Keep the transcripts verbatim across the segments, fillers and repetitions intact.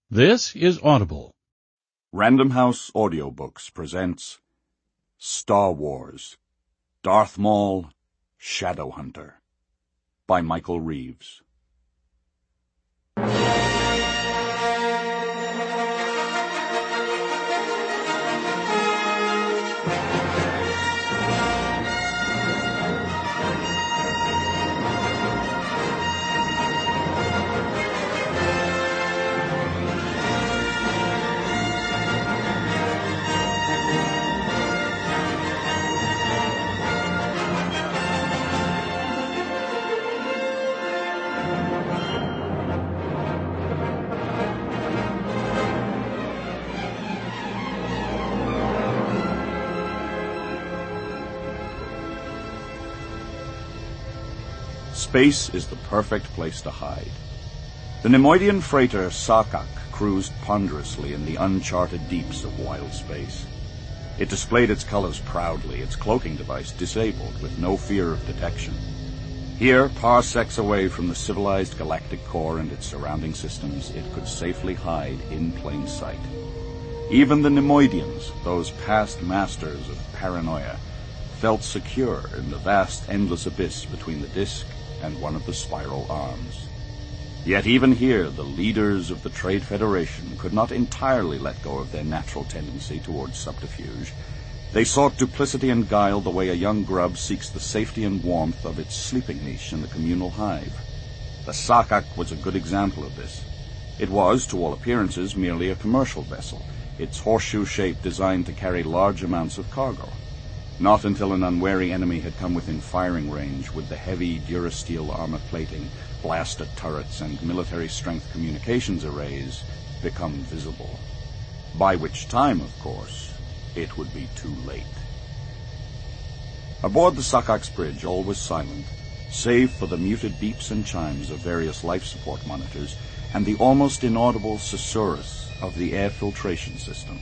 This is Audible. Random House Audiobooks presents Star Wars, Darth Maul, Shadowhunter by Michael Reeves. Space is the perfect place to hide. The Neimoidian freighter Sarkak cruised ponderously in the uncharted deeps of wild space. It displayed its colors proudly, its cloaking device disabled with no fear of detection. Here, parsecs away from the civilized galactic core and its surrounding systems, it could safely hide in plain sight. Even the Neimoidians, those past masters of paranoia, felt secure in the vast, endless abyss between the disk and one of the spiral arms. Yet even here, the leaders of the Trade Federation could not entirely let go of their natural tendency towards subterfuge. They sought duplicity and guile the way a young grub seeks the safety and warmth of its sleeping niche in the communal hive. The Sarkak was a good example of this. It was, to all appearances, merely a commercial vessel, its horseshoe shape designed to carry large amounts of cargo. Not until an unwary enemy had come within firing range would the heavy Durasteel armor plating, blaster turrets, and military-strength communications arrays become visible. By which time, of course, it would be too late. Aboard the Sarkak's bridge, all was silent, save for the muted beeps and chimes of various life support monitors and the almost inaudible susurrus of the air filtration system.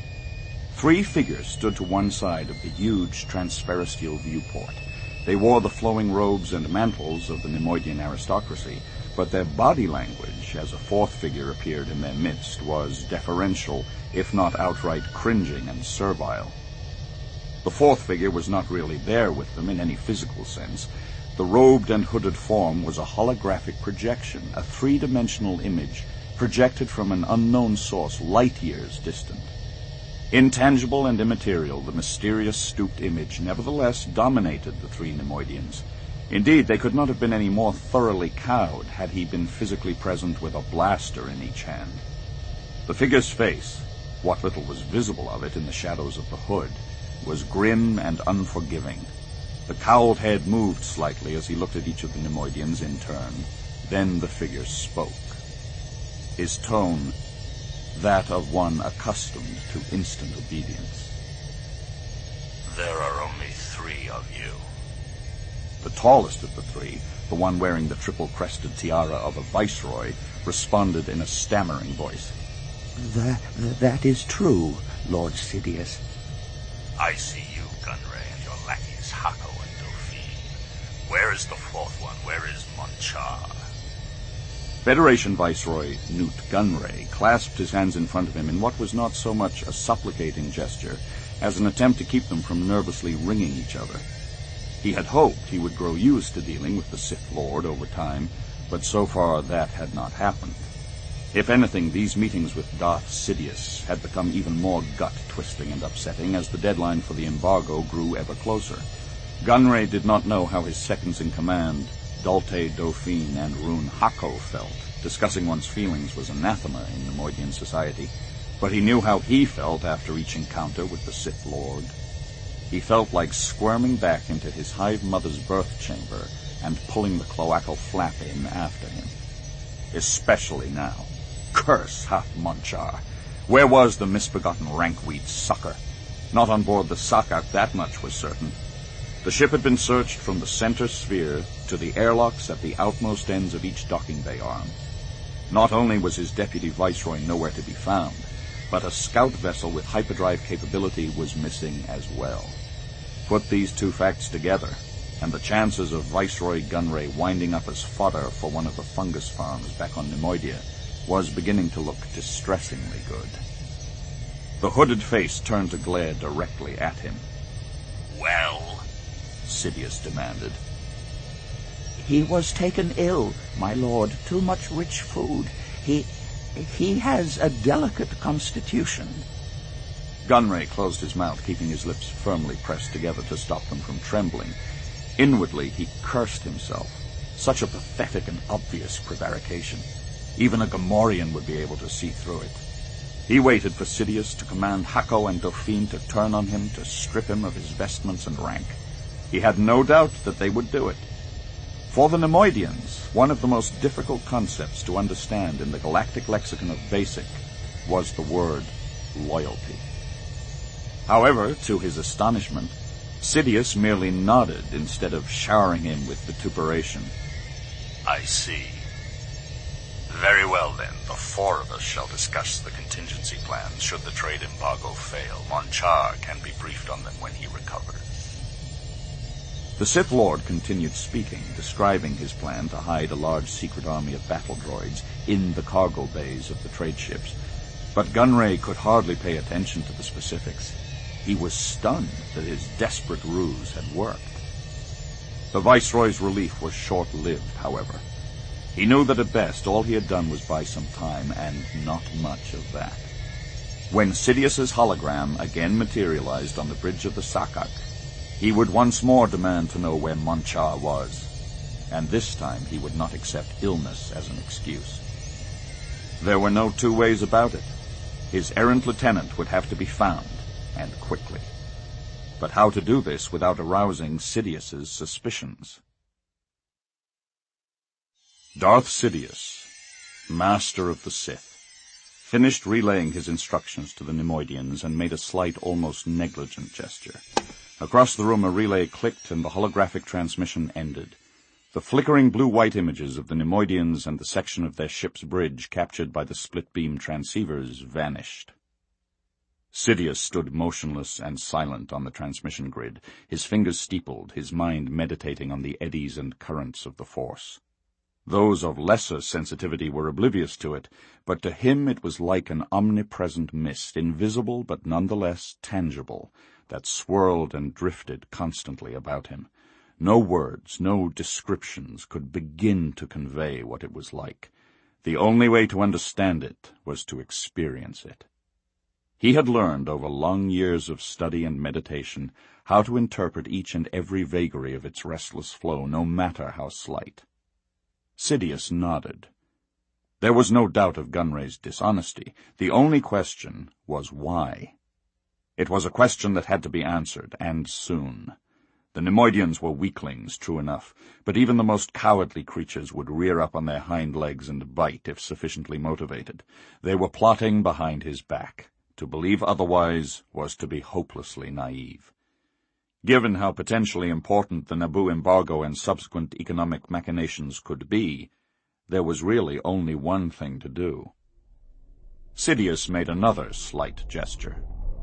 Three figures stood to one side of the huge transferosteel viewport. They wore the flowing robes and mantles of the Neimoidian aristocracy, but their body language, as a fourth figure appeared in their midst, was deferential, if not outright cringing and servile. The fourth figure was not really there with them in any physical sense. The robed and hooded form was a holographic projection, a three-dimensional image projected from an unknown source light years distant. Intangible and immaterial, the mysterious stooped image nevertheless dominated the three Neimoidians. Indeed, they could not have been any more thoroughly cowed had he been physically present with a blaster in each hand. The figure's face, what little was visible of it in the shadows of the hood, was grim and unforgiving. The cowled head moved slightly as he looked at each of the Neimoidians in turn. Then the figure spoke. His tone, that of one accustomed to instant obedience. There are only three of you. The tallest of the three, the one wearing the triple-crested tiara of a viceroy, responded in a stammering voice. That, that is true, Lord Sidious. I see you, Gunray, and your lackeys Hako and Dauphine. Where is the fourth one? Where is Monchar? Federation Viceroy Newt Gunray clasped his hands in front of him in what was not so much a supplicating gesture as an attempt to keep them from nervously ringing each other. He had hoped he would grow used to dealing with the Sith Lord over time, but so far that had not happened. If anything, these meetings with Darth Sidious had become even more gut-twisting and upsetting as the deadline for the embargo grew ever closer. Gunray did not know how his seconds-in-command, Dalte, Dauphine, and Rune Hako felt. Discussing one's feelings was anathema in Neimoidian society, but he knew how he felt after each encounter with the Sith Lord. He felt like squirming back into his hive mother's birth chamber and pulling the cloacal flap in after him. Especially now. Curse Hath Monchar! Where was the misbegotten rankweed sucker? Not on board the Sarkak, that much was certain. The ship had been searched from the center sphere to the airlocks at the outmost ends of each docking bay arm. Not only was his deputy viceroy nowhere to be found, but a scout vessel with hyperdrive capability was missing as well. Put these two facts together, and the chances of Viceroy Gunray winding up as fodder for one of the fungus farms back on Neimoidia was beginning to look distressingly good. The hooded face turned to glare directly at him. Well? Sidious demanded. He was taken ill, my lord. Too much rich food. He... he has a delicate constitution. Gunray closed his mouth, keeping his lips firmly pressed together to stop them from trembling. Inwardly, he cursed himself. Such a pathetic and obvious prevarication. Even a Gamorrean would be able to see through it. He waited for Sidious to command Hako and Dauphine to turn on him, to strip him of his vestments and rank. He had no doubt that they would do it. For the Nemoidians, one of the most difficult concepts to understand in the galactic lexicon of BASIC was the word loyalty. However, to his astonishment, Sidious merely nodded instead of showering him with vituperation. I see. Very well, then. The four of us shall discuss the contingency plans should the trade embargo fail. Monchar can be briefed on them when he recovers. The Sith Lord continued speaking, describing his plan to hide a large secret army of battle droids in the cargo bays of the trade ships. But Gunray could hardly pay attention to the specifics. He was stunned that his desperate ruse had worked. The Viceroy's relief was short-lived, however. He knew that at best all he had done was buy some time, and not much of that. When Sidious's hologram again materialized on the bridge of the Sakak, he would once more demand to know where Monchar was, and this time he would not accept illness as an excuse. There were no two ways about it. His errant lieutenant would have to be found, and quickly. But how to do this without arousing Sidious's suspicions? Darth Sidious, master of the Sith, finished relaying his instructions to the Nemoidians and made a slight, almost negligent gesture. Across the room a relay clicked and the holographic transmission ended. The flickering blue-white images of the Nemoidians and the section of their ship's bridge captured by the split-beam transceivers vanished. Sidious stood motionless and silent on the transmission grid, his fingers steepled, his mind meditating on the eddies and currents of the Force. Those of lesser sensitivity were oblivious to it, but to him it was like an omnipresent mist, invisible but nonetheless tangible, that swirled and drifted constantly about him. No words, no descriptions could begin to convey what it was like. The only way to understand it was to experience it. He had learned over long years of study and meditation how to interpret each and every vagary of its restless flow, no matter how slight. Sidious nodded. There was no doubt of Gunray's dishonesty. The only question was why. It was a question that had to be answered, and soon. The Nemoidians were weaklings, true enough, but even the most cowardly creatures would rear up on their hind legs and bite if sufficiently motivated. They were plotting behind his back. To believe otherwise was to be hopelessly naive. Given how potentially important the Naboo embargo and subsequent economic machinations could be, there was really only one thing to do. Sidious made another slight gesture.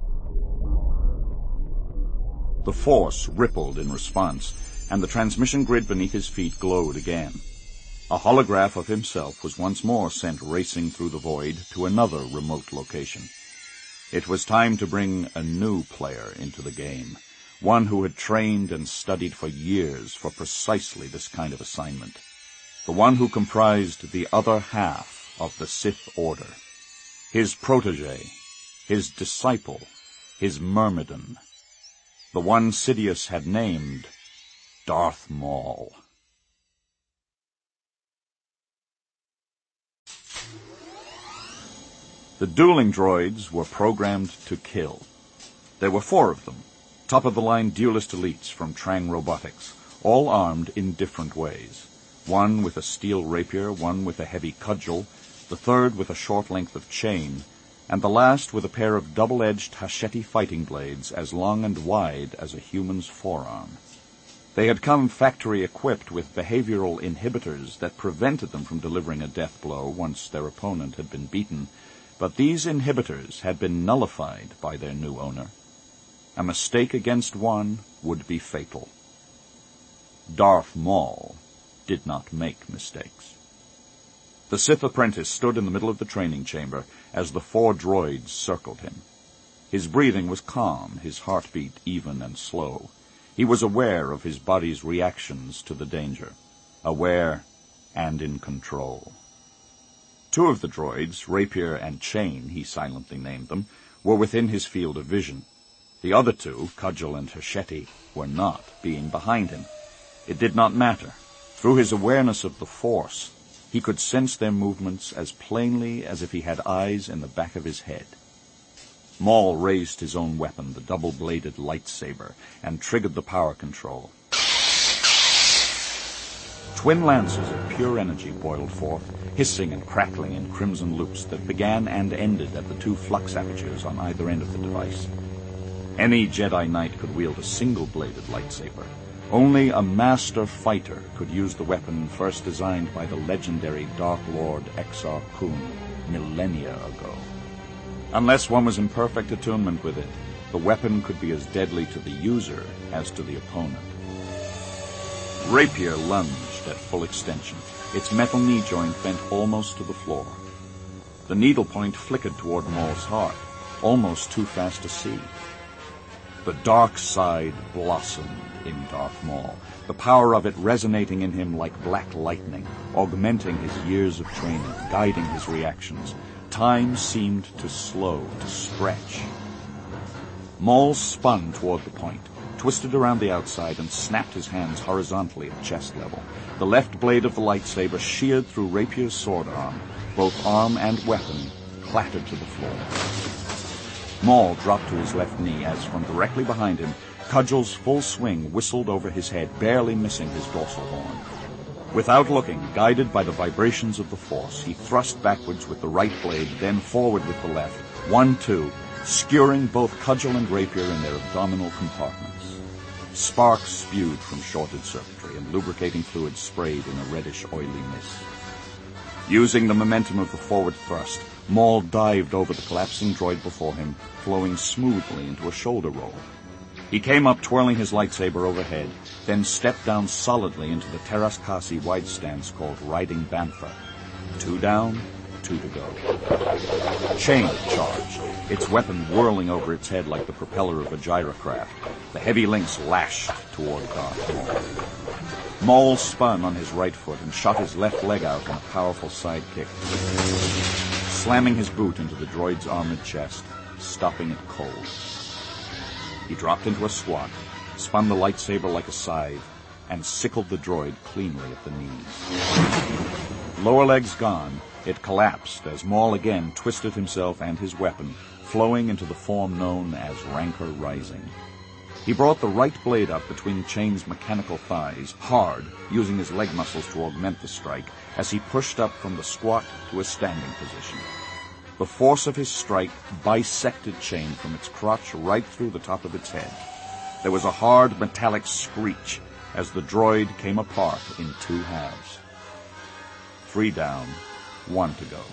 The Force rippled in response, and the transmission grid beneath his feet glowed again. A holograph of himself was once more sent racing through the void to another remote location. It was time to bring a new player into the game, one who had trained and studied for years for precisely this kind of assignment, the one who comprised the other half of the Sith Order, his protege, his disciple, his myrmidon, the one Sidious had named Darth Maul. The dueling droids were programmed to kill. There were four of them, top-of-the-line duelist elites from Trang Robotics, all armed in different ways. One with a steel rapier, one with a heavy cudgel, the third with a short length of chain, and the last with a pair of double-edged Hachette fighting blades as long and wide as a human's forearm. They had come factory-equipped with behavioral inhibitors that prevented them from delivering a death blow once their opponent had been beaten, but these inhibitors had been nullified by their new owner. A mistake against one would be fatal. Darth Maul did not make mistakes. The Sith apprentice stood in the middle of the training chamber as the four droids circled him. His breathing was calm, his heartbeat even and slow. He was aware of his body's reactions to the danger, aware and in control. Two of the droids, Rapier and Chain, he silently named them, were within his field of vision. The other two, Cudgel and Hachette, were not, being behind him. It did not matter. Through his awareness of the Force, he could sense their movements as plainly as if he had eyes in the back of his head. Maul raised his own weapon, the double-bladed lightsaber, and triggered the power control. Twin lances of pure energy boiled forth, hissing and crackling in crimson loops that began and ended at the two flux apertures on either end of the device. Any Jedi Knight could wield a single-bladed lightsaber. Only a master fighter could use the weapon first designed by the legendary Dark Lord Exar Kun millennia ago. Unless one was in perfect attunement with it, the weapon could be as deadly to the user as to the opponent. Rapier lunged at full extension, its metal knee joint bent almost to the floor. The needle point flickered toward Maul's heart, almost too fast to see. The dark side blossomed in Darth Maul, the power of it resonating in him like black lightning, augmenting his years of training, guiding his reactions. Time seemed to slow, to stretch. Maul spun toward the point, twisted around the outside, and snapped his hands horizontally at chest level. The left blade of the lightsaber sheared through Rapier's sword arm. Both arm and weapon clattered to the floor. Maul dropped to his left knee as, from directly behind him, Cudgel's full swing whistled over his head, barely missing his dorsal horn. Without looking, guided by the vibrations of the Force, he thrust backwards with the right blade, then forward with the left, one, two, skewering both Cudgel and Rapier in their abdominal compartments. Sparks spewed from shorted circuitry, and lubricating fluid sprayed in a reddish, oily mist. Using the momentum of the forward thrust, Maul dived over the collapsing droid before him, flowing smoothly into a shoulder roll. He came up, twirling his lightsaber overhead, then stepped down solidly into the Teras Kasi wide stance called Riding Bantha. Two down, two to go. Chain charged, its weapon whirling over its head like the propeller of a gyrocraft. The heavy links lashed toward Darth Maul. Maul spun on his right foot and shot his left leg out in a powerful side kick, slamming his boot into the droid's armored chest, stopping it cold. He dropped into a squat, spun the lightsaber like a scythe, and sickled the droid cleanly at the knees. Lower legs gone, it collapsed as Maul again twisted himself and his weapon, flowing into the form known as Rancor Rising. He brought the right blade up between Chain's mechanical thighs, hard, using his leg muscles to augment the strike, as he pushed up from the squat to a standing position. The force of his strike bisected Chain from its crotch right through the top of its head. There was a hard metallic screech as the droid came apart in two halves. Three down, one to go.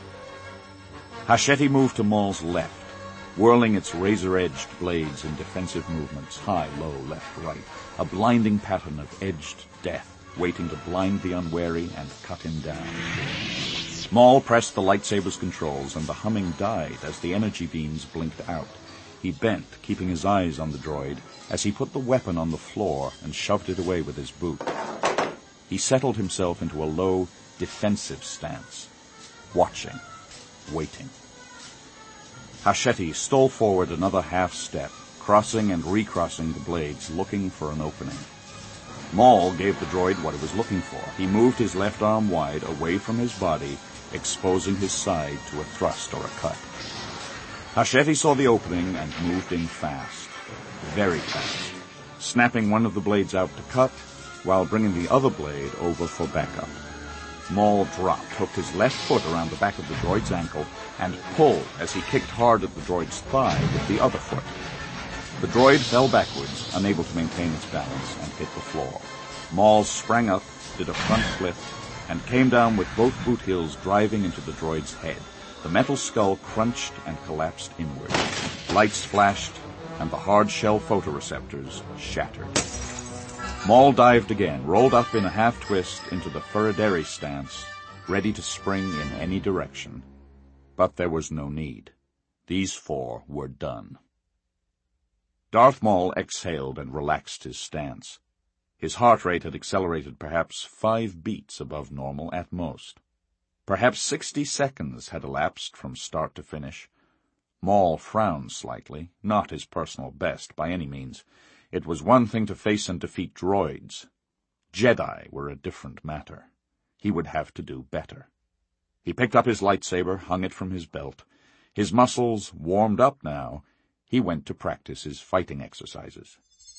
Hachette moved to Maul's left, whirling its razor-edged blades in defensive movements, high, low, left, right, a blinding pattern of edged death, waiting to blind the unwary and cut him down. Maul pressed the lightsaber's controls, and the humming died as the energy beams blinked out. He bent, keeping his eyes on the droid, as he put the weapon on the floor and shoved it away with his boot. He settled himself into a low, defensive stance, watching, waiting. Hachette stole forward another half step, crossing and recrossing the blades, looking for an opening. Maul gave the droid what it was looking for. He moved his left arm wide, away from his body, exposing his side to a thrust or a cut. Hachette saw the opening and moved in fast, very fast, snapping one of the blades out to cut, while bringing the other blade over for backup. Maul dropped, hooked his left foot around the back of the droid's ankle, and pulled as he kicked hard at the droid's thigh with the other foot. The droid fell backwards, unable to maintain its balance, and hit the floor. Maul sprang up, did a front flip, and came down with both boot heels driving into the droid's head. The metal skull crunched and collapsed inward. Lights flashed, and the hard shell photoreceptors shattered. Maul dived again, rolled up in a half-twist into the Furideri stance, ready to spring in any direction. But there was no need. These four were done. Darth Maul exhaled and relaxed his stance. His heart rate had accelerated perhaps five beats above normal at most. Perhaps sixty seconds had elapsed from start to finish. Maul frowned slightly, not his personal best by any means. It was one thing to face and defeat droids. Jedi were a different matter. He would have to do better. He picked up his lightsaber, hung it from his belt. His muscles warmed up now. He went to practice his fighting exercises.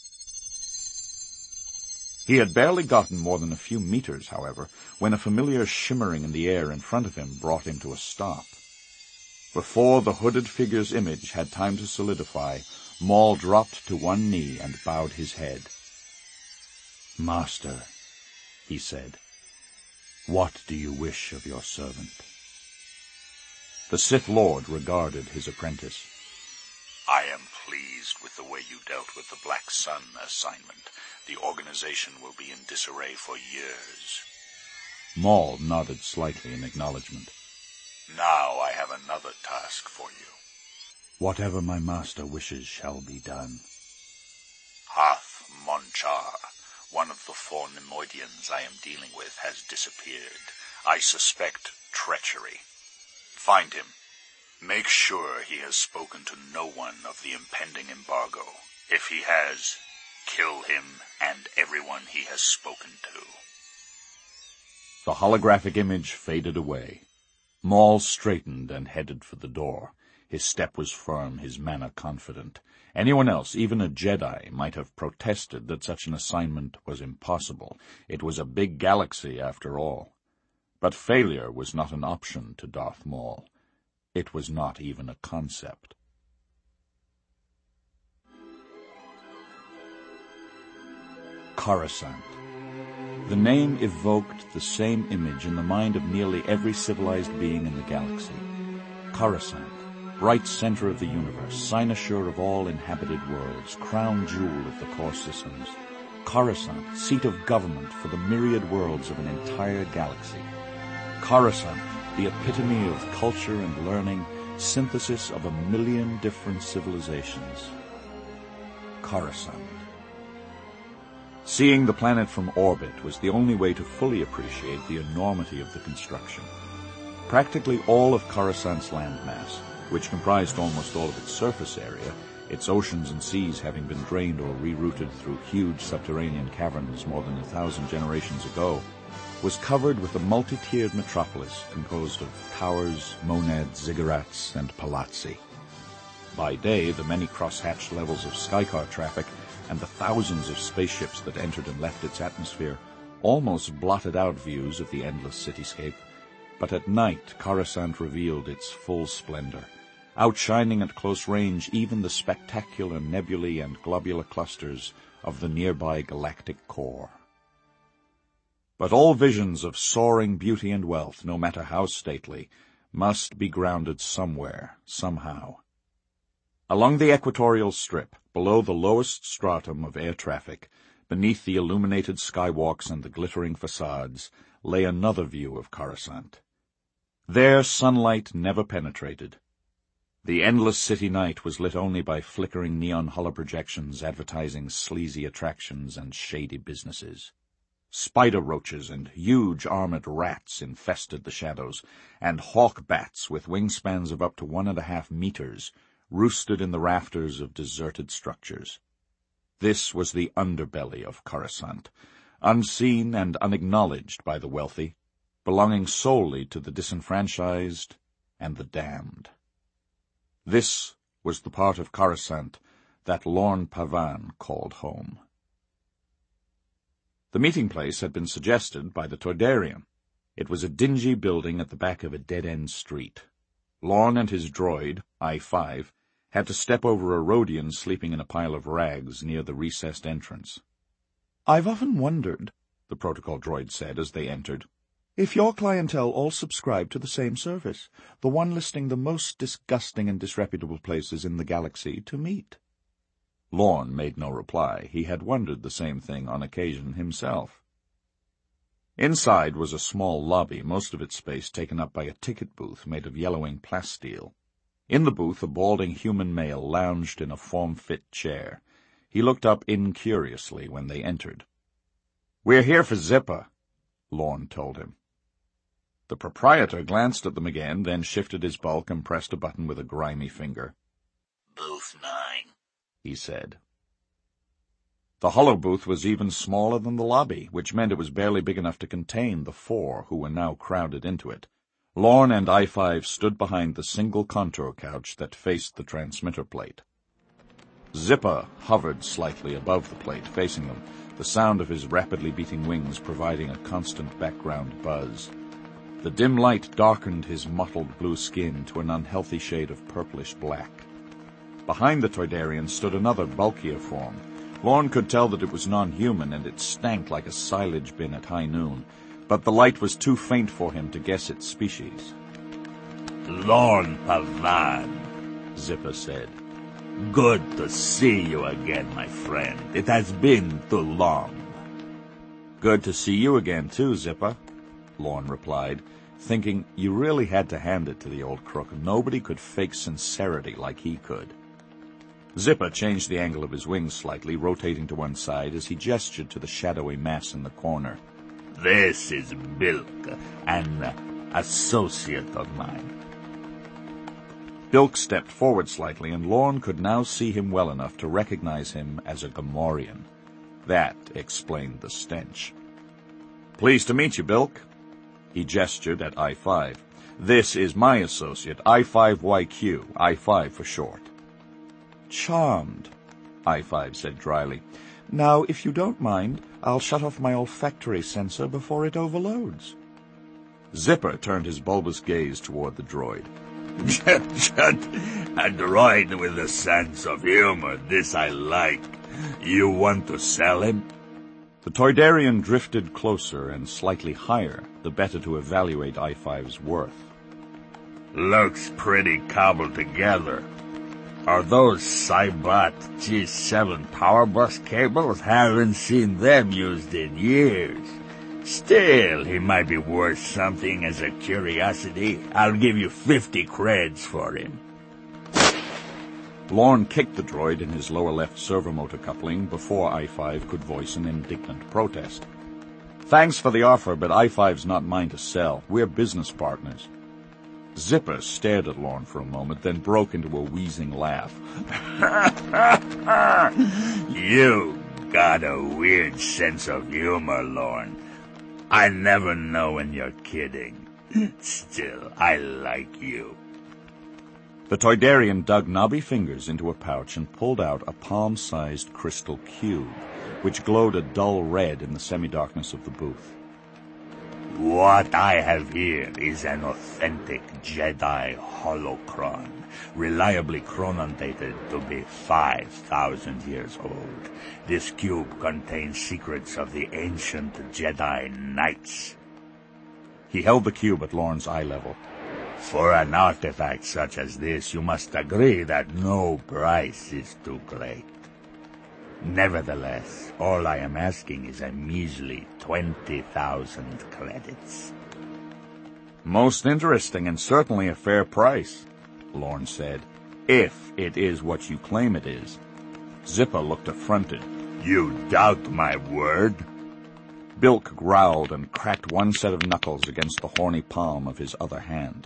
He had barely gotten more than a few meters, however, when a familiar shimmering in the air in front of him brought him to a stop. Before the hooded figure's image had time to solidify, Maul dropped to one knee and bowed his head. "Master," he said, "what do you wish of your servant?" The Sith Lord regarded his apprentice. I am pleased with the way you dealt with the Black Sun assignment. The organization will be in disarray for years. Maul nodded slightly in acknowledgement. Now I have another task for you. Whatever my master wishes shall be done. Hoth Monchar, one of the four Neimoidians I am dealing with, has disappeared. I suspect treachery. Find him. Make sure he has spoken to no one of the impending embargo. If he has, kill him and everyone he has spoken to. The holographic image faded away. Maul straightened and headed for the door. His step was firm, his manner confident. Anyone else, even a Jedi, might have protested that such an assignment was impossible. It was a big galaxy, after all. But failure was not an option to Darth Maul. It was not even a concept. Coruscant. The name evoked the same image in the mind of nearly every civilized being in the galaxy. Coruscant, bright center of the universe, cynosure of all inhabited worlds, crown jewel of the core systems. Coruscant, seat of government for the myriad worlds of an entire galaxy. Coruscant, the epitome of culture and learning, synthesis of a million different civilizations. Coruscant. Seeing the planet from orbit was the only way to fully appreciate the enormity of the construction. Practically all of Coruscant's landmass, which comprised almost all of its surface area, its oceans and seas having been drained or rerouted through huge subterranean caverns more than a thousand generations ago, was covered with a multi-tiered metropolis composed of towers, monads, ziggurats, and palazzi. By day, the many cross-hatched levels of skycar traffic and the thousands of spaceships that entered and left its atmosphere almost blotted out views of the endless cityscape. But at night, Coruscant revealed its full splendor, outshining at close range even the spectacular nebulae and globular clusters of the nearby galactic core. But all visions of soaring beauty and wealth, no matter how stately, must be grounded somewhere, somehow. Along the equatorial strip, below the lowest stratum of air traffic, beneath the illuminated skywalks and the glittering facades, lay another view of Coruscant. There sunlight never penetrated. The endless city night was lit only by flickering neon holoprojections advertising sleazy attractions and shady businesses. Spider roaches and huge armored rats infested the shadows, and hawk bats with wingspans of up to one and a half meters roosted in the rafters of deserted structures. This was the underbelly of Coruscant, unseen and unacknowledged by the wealthy, belonging solely to the disenfranchised and the damned. This was the part of Coruscant that Lorn Pavan called home. The meeting place had been suggested by the Toydarian. It was a dingy building at the back of a dead-end street. Lorn and his droid, I five, had to step over a Rodian sleeping in a pile of rags near the recessed entrance. "I've often wondered," the protocol droid said as they entered, "if your clientele all subscribe to the same service, the one listing the most disgusting and disreputable places in the galaxy to meet." Lorn made no reply. He had wondered the same thing on occasion himself. Inside was a small lobby, most of its space taken up by a ticket booth made of yellowing plasteel. In the booth, a balding human male lounged in a form-fit chair. He looked up incuriously when they entered. "We're here for Zipper," Lorne told him. The proprietor glanced at them again, then shifted his bulk and pressed a button with a grimy finger. Booth nine, he said. The hollow booth was even smaller than the lobby, which meant it was barely big enough to contain the four who were now crowded into it. Lorne and I five stood behind the single contour couch that faced the transmitter plate. Zipper hovered slightly above the plate, facing them, the sound of his rapidly beating wings providing a constant background buzz. The dim light darkened his mottled blue skin to an unhealthy shade of purplish black. Behind the Toydarian stood another bulkier form. Lorne could tell that it was non-human, and it stank like a silage bin at high noon, but the light was too faint for him to guess its species. "Lorne Pavan," Zipper said. "Good to see you again, my friend. It has been too long." "Good to see you again, too, Zipper," Lorne replied, thinking you really had to hand it to the old crook. Nobody could fake sincerity like he could. Zipper changed the angle of his wings slightly, rotating to one side as he gestured to the shadowy mass in the corner. "This is Bilk, an associate of mine." Bilk stepped forward slightly, and Lorne could now see him well enough to recognize him as a Gamorrean. That explained the stench. "Pleased to meet you, Bilk." He gestured at I five. "This is my associate, I five Y Q, I five for short." "Charmed," I five said dryly. "Now, if you don't mind, I'll shut off my olfactory sensor before it overloads." Zipper turned his bulbous gaze toward the droid. "A droid with a sense of humor, this I like. You want to sell him?" The Toydarian drifted closer and slightly higher, the better to evaluate I five's worth. "Looks pretty cobbled together. Are those Cybot G seven power bus cables? Haven't seen them used in years. Still, he might be worth something as a curiosity. I'll give you fifty creds for him." Lorne kicked the droid in his lower left servomotor coupling before I five could voice an indignant protest. "Thanks for the offer, but I five's not mine to sell. We're business partners." Zipper stared at Lorne for a moment, then broke into a wheezing laugh. "You got a weird sense of humor, Lorne. I never know when you're kidding. Still, I like you." The Toydarian dug knobby fingers into a pouch and pulled out a palm-sized crystal cube, which glowed a dull red in the semi-darkness of the booth. "What I have here is an authentic Jedi holocron, reliably chronodated to be five thousand years old. This cube contains secrets of the ancient Jedi Knights." He held the cube at Lorne's eye level. "For an artifact such as this, you must agree that no price is too great. Nevertheless, all I am asking is a measly twenty thousand credits." "Most interesting and certainly a fair price," Lorne said, "if it is what you claim it is." Zipper looked affronted. "You doubt my word?" Bilk growled and cracked one set of knuckles against the horny palm of his other hand.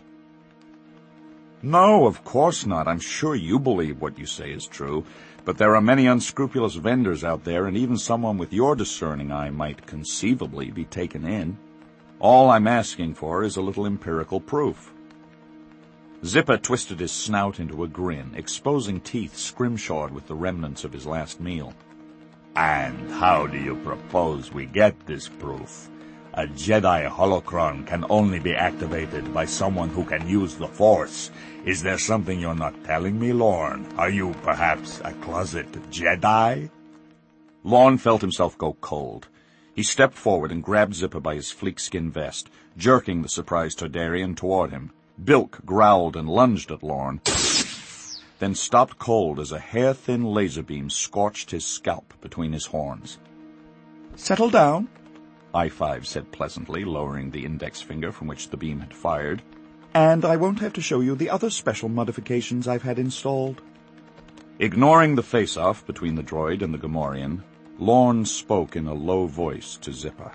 "No, of course not. I'm sure you believe what you say is true, but there are many unscrupulous vendors out there, and even someone with your discerning eye might conceivably be taken in. All I'm asking for is a little empirical proof." Zipper twisted his snout into a grin, exposing teeth scrimshawed with the remnants of his last meal. "And how do you propose we get this proof? A Jedi holocron can only be activated by someone who can use the Force. Is there something you're not telling me, Lorne? Are you perhaps a closet Jedi?" Lorne felt himself go cold. He stepped forward and grabbed Zipper by his fleek-skin vest, jerking the surprised Toydarian toward him. Bilk growled and lunged at Lorne, then stopped cold as a hair-thin laser beam scorched his scalp between his horns. "Settle down," I five said pleasantly, lowering the index finger from which the beam had fired. And I won't have to show you the other special modifications I've had installed. Ignoring the face-off between the droid and the Gamorrean, Lorne spoke in a low voice to Zipper.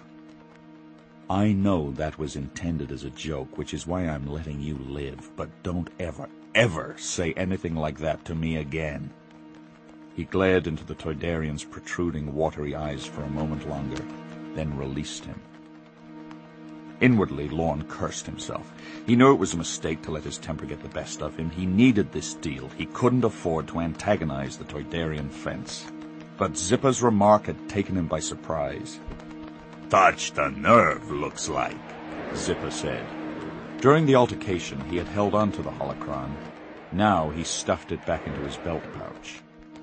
I know that was intended as a joke, which is why I'm letting you live, but don't ever, ever say anything like that to me again. He glared into the Toydarian's protruding, watery eyes for a moment longer, then released him. Inwardly, Lorne cursed himself. He knew it was a mistake to let his temper get the best of him. He needed this deal. He couldn't afford to antagonize the Toydarian fence. But Zipper's remark had taken him by surprise. Touched a nerve, looks like, Zipper said. During the altercation, he had held on to the holocron. Now he stuffed it back into his belt pouch.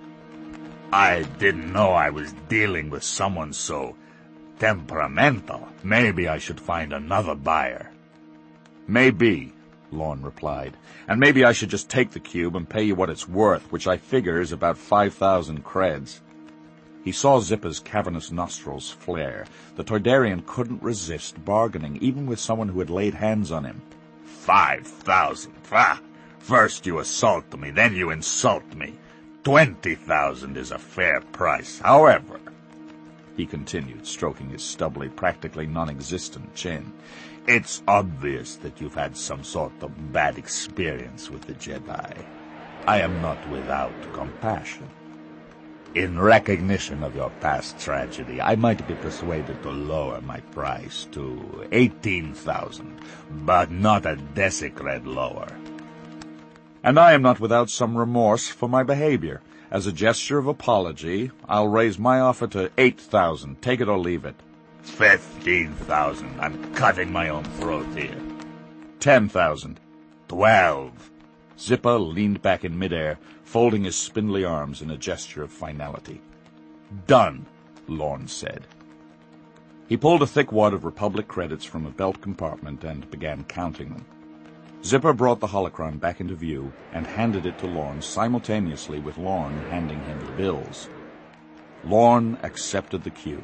I didn't know I was dealing with someone so temperamental. Maybe I should find another buyer. Maybe, Lorne replied, and maybe I should just take the cube and pay you what it's worth, which I figure is about five thousand creds. He saw Zipper's cavernous nostrils flare. The Toydarian couldn't resist bargaining, even with someone who had laid hands on him. Five thousand? Ah, first you assault me, then you insult me. Twenty thousand is a fair price. However, he continued, stroking his stubbly, practically non-existent chin, it's obvious that you've had some sort of bad experience with the Jedi. I am not without compassion. In recognition of your past tragedy, I might be persuaded to lower my price to eighteen thousand, but not a decicred lower. And I am not without some remorse for my behavior. As a gesture of apology, I'll raise my offer to eight thousand. Take it or leave it. Fifteen thousand. I'm cutting my own throat here. Ten thousand. Twelve. Zipper leaned back in midair, folding his spindly arms in a gesture of finality. Done, Lorne said. He pulled a thick wad of Republic credits from a belt compartment and began counting them. Zipper brought the holocron back into view and handed it to Lorne simultaneously with Lorne handing him the bills. Lorne accepted the cube.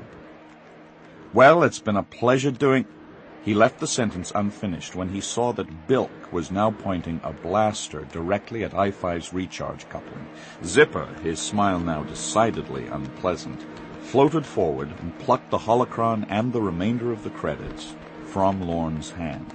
Well, it's been a pleasure doing... He left the sentence unfinished when he saw that Bilk was now pointing a blaster directly at I five's recharge coupling. Zipper, his smile now decidedly unpleasant, floated forward and plucked the holocron and the remainder of the credits from Lorne's hand.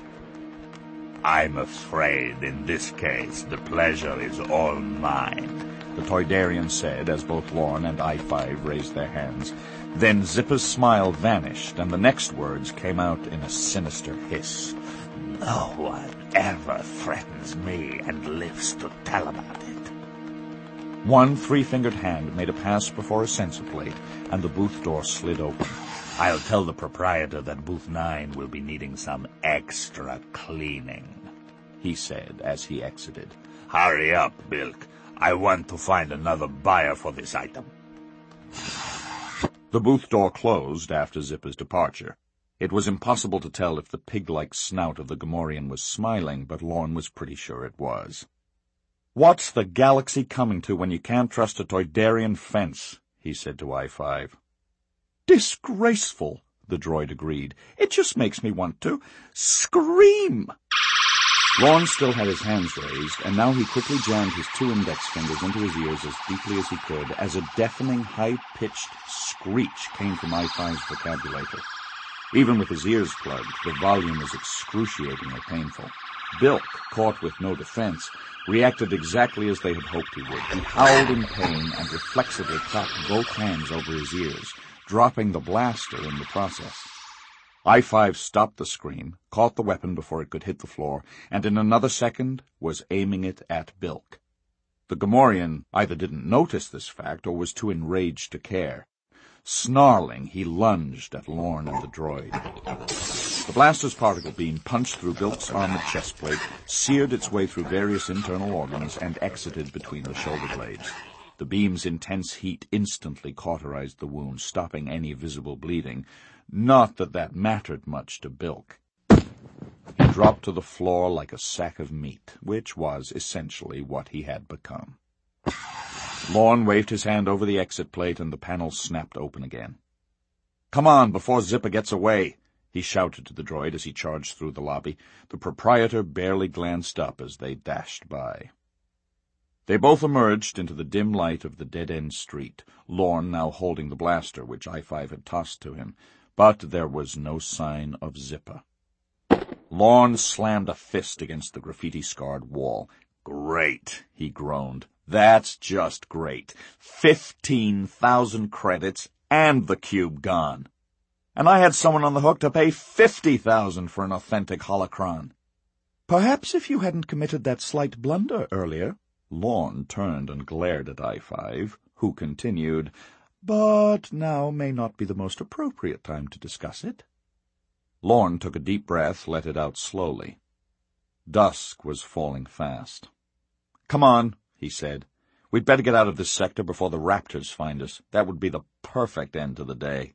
I'm afraid in this case the pleasure is all mine, the Toydarian said as both Lorne and I five raised their hands. Then Zipper's smile vanished, and the next words came out in a sinister hiss. No one ever threatens me and lives to tell about it. One three-fingered hand made a pass before a sensor plate, and the booth door slid open. I'll tell the proprietor that booth nine will be needing some extra cleaning, he said as he exited. Hurry up, Bilk. I want to find another buyer for this item. The booth door closed after Zipper's departure. It was impossible to tell if the pig-like snout of the Gamorrean was smiling, but Lorne was pretty sure it was. What's the galaxy coming to when you can't trust a Toydarian fence? He said to I five. Disgraceful, the droid agreed. It just makes me want to scream. Lorne still had his hands raised, and now he quickly jammed his two index fingers into his ears as deeply as he could, as a deafening, high-pitched screech came from I five's vocabulator. Even with his ears plugged, the volume was excruciatingly painful. Bilk, caught with no defense, reacted exactly as they had hoped he would. He howled in pain and reflexively clapped both hands over his ears, dropping the blaster in the process. I five stopped the scream, caught the weapon before it could hit the floor, and in another second was aiming it at Bilk. The Gamorrean either didn't notice this fact or was too enraged to care. Snarling, he lunged at Lorne and the droid. The blaster's particle beam punched through Bilk's armored chestplate, seared its way through various internal organs, and exited between the shoulder blades. The beam's intense heat instantly cauterized the wound, stopping any visible bleeding. Not that that mattered much to Bilk. He dropped to the floor like a sack of meat, which was essentially what he had become. Lorne waved his hand over the exit plate, and the panel snapped open again. "Come on, before Zipper gets away," he shouted to the droid as he charged through the lobby. The proprietor barely glanced up as they dashed by. They both emerged into the dim light of the dead-end street, Lorne now holding the blaster, which I five had tossed to him, but there was no sign of Zipper. Lorne slammed a fist against the graffiti-scarred wall. "Great," he groaned. "That's just great. Fifteen thousand credits and the cube gone. And I had someone on the hook to pay fifty thousand for an authentic holocron." "Perhaps if you hadn't committed that slight blunder earlier." Lorne turned and glared at I five, who continued, "But now may not be the most appropriate time to discuss it." Lorne took a deep breath, let it out slowly. Dusk was falling fast. "Come on," he said. "We'd better get out of this sector before the Raptors find us. That would be the perfect end to the day."